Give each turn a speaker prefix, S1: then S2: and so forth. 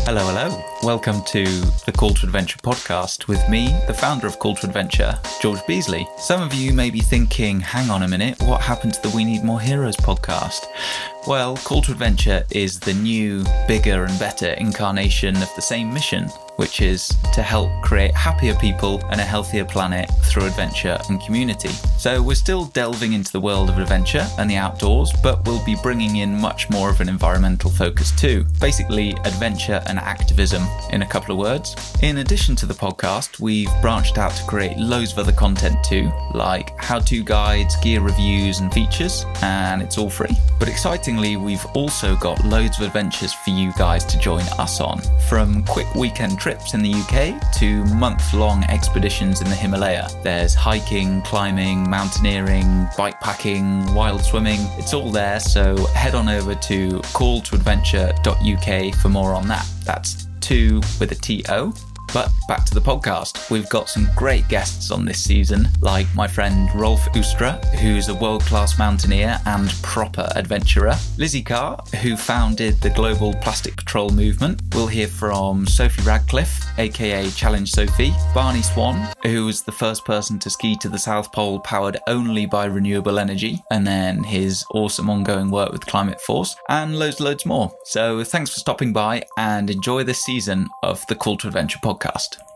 S1: Hello, hello. Welcome to the Call to Adventure podcast with me, the founder of Call to Adventure, George Beasley. Some of you may be thinking, hang on a minute, what happened to the We Need More Heroes podcast? Well, Call to Adventure is the new, bigger and better incarnation of the same mission, which is to help create happier people and a healthier planet through adventure and community. So we're still delving into the world of adventure and the outdoors, but we'll be bringing in much more of an environmental focus too. Basically, adventure and activism in a couple of words. In addition to the podcast, we've branched out to create loads of other content too, like how-to guides, gear reviews and features, and it's all free. But excitingly, we've also got loads of adventures for you guys to join us on, from quick weekend trips in the UK to month-long expeditions in the Himalaya. There's hiking, climbing, mountaineering, bikepacking, wild swimming. It's all there, so head on over to calltoadventure.uk for more on that. That's 2 with a T-O. But back to the podcast. We've got some great guests on this season, like my friend Rolf Oostra, who's a world-class mountaineer and proper adventurer. Lizzie Carr, who founded the global plastic patrol movement. We'll hear from Sophie Radcliffe, aka Challenge Sophie. Barney Swan, who was the first person to ski to the South Pole powered only by renewable energy, and then his awesome ongoing work with Climate Force, and loads more. So thanks for stopping by and enjoy this season of the Call to Adventure podcast.